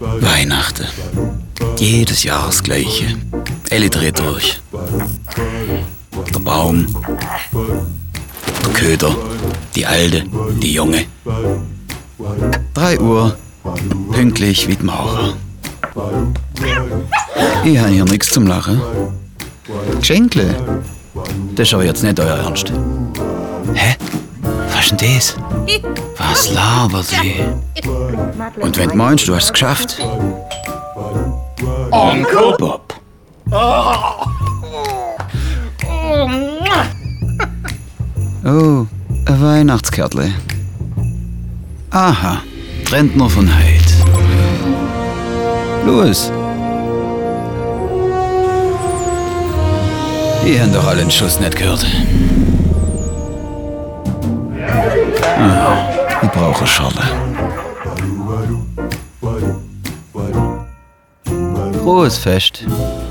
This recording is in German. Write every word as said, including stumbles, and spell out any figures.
Weihnachten. Jedes Jahr das Gleiche. Elli dreht durch. Der Baum, der Köder, die Alte, die Junge. Drei Uhr, pünktlich wie die Maurer. Ich habe hier nichts zum Lachen. Geschenkle. Das ist aber jetzt nicht euer Ernst. Hä? Was ist denn das? Was labert sie? Und wenn du meinst, du hast es geschafft? Onkel Bob. Oh, ein Weihnachtskärtle. Aha, Rentner von Heid. Los. Die haben doch alle den Schuss nicht gehört. Ah, ich brauche eine Schorle. Frohes Fest.